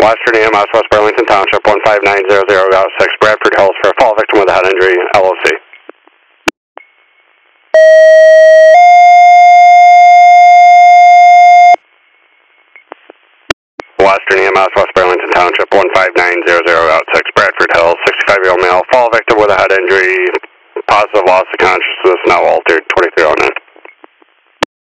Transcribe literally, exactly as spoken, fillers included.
Western E M S, West Burlington Township, one five nine zero zero, got six, Bradford Hills for a fall victim with a head injury, L O C. Western E M S, West Burlington Township, one five nine zero zero, got six, Bradford Hills, sixty-five-year-old male, fall victim with a head injury, positive loss of consciousness, now altered, twenty-three oh nine.